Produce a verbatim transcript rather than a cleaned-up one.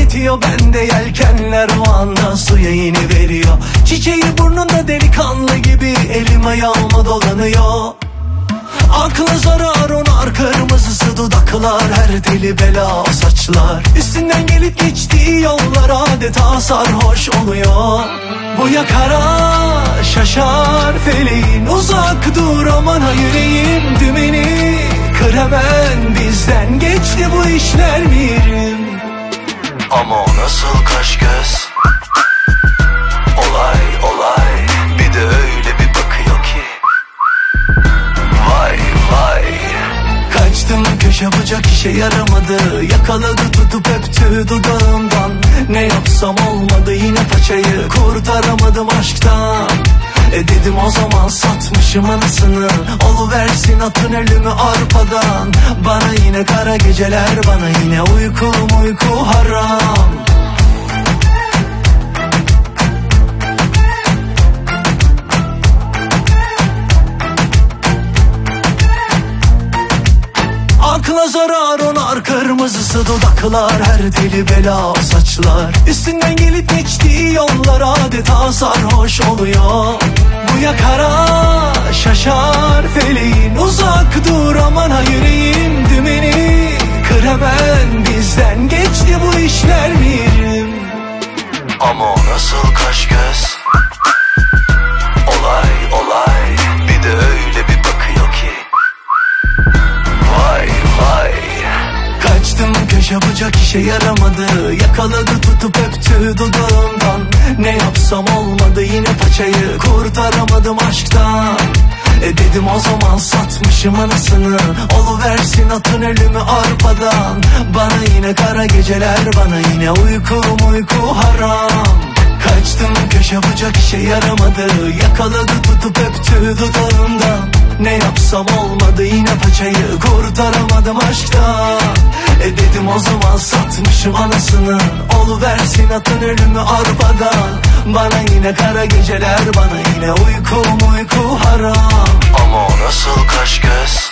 bitiyor, bende yelkenler o anda suya yeni veriyor. Çiçeği burnunda delikanlı gibi elim ayağıma dolanıyor. Akla zarar onar kırmızısı dudaklar, her deli bela saçlar. Üstünden gelip geçtiği yollar adeta sarhoş oluyor. Bu yakara şaşar feleğin, uzak dur aman ha yüreğim. Dümeni kır hemen, bizden geçti bu işler mirim. Ama o nasıl kaş göz, olay olay, bir de öyle bir bakıyor ki vay vay. Kaçtım köşe bucak işe yaramadı, yakaladı tutup öptü dudağımdan. Ne yapsam olmadı yine paçayı, kurtaramadım aşktan. E dedim o zaman satmışım anasını, oluversin atın ölümü arpadan. Bana yine kara geceler, bana yine uyku uyku haram. Akla zarar onar kırmızısı dudaklar, her deli bela saçlar. Üstünden gelip geçtiği yollar adeta sarhoş oluyor. Bu yakara şaşar feleğin, uzak dur aman ha yüreğim. Dümeni kır hemen, bizden geçti bu işler mirim. Ama o nasıl kaş göz, olay olay, bir de öyle bir bakıyor ki vay vay. Kaçtım köşe bucak işe yaramadı, yakaladı tutup öptü dudağımdan. Ne yapsam olmadı yine paçayı, kurtaramadım aşktan. E dedim o zaman satmışım anasını, oluversin atın ölümü arpadan. Bana yine kara geceler, bana yine uyku uyku haram. Kaçtım köşe bucak işe yaramadı, yakaladı tutup öptü dudağımdan. Ne yapsam olmadı yine paçayı, kurtaramadım aşktan. E dedim o zaman satmışım anasını, oluversin atın ölümü arpadan. Bana yine kara geceler, bana yine uyku uyku haram. Ama o nasıl kaş göz,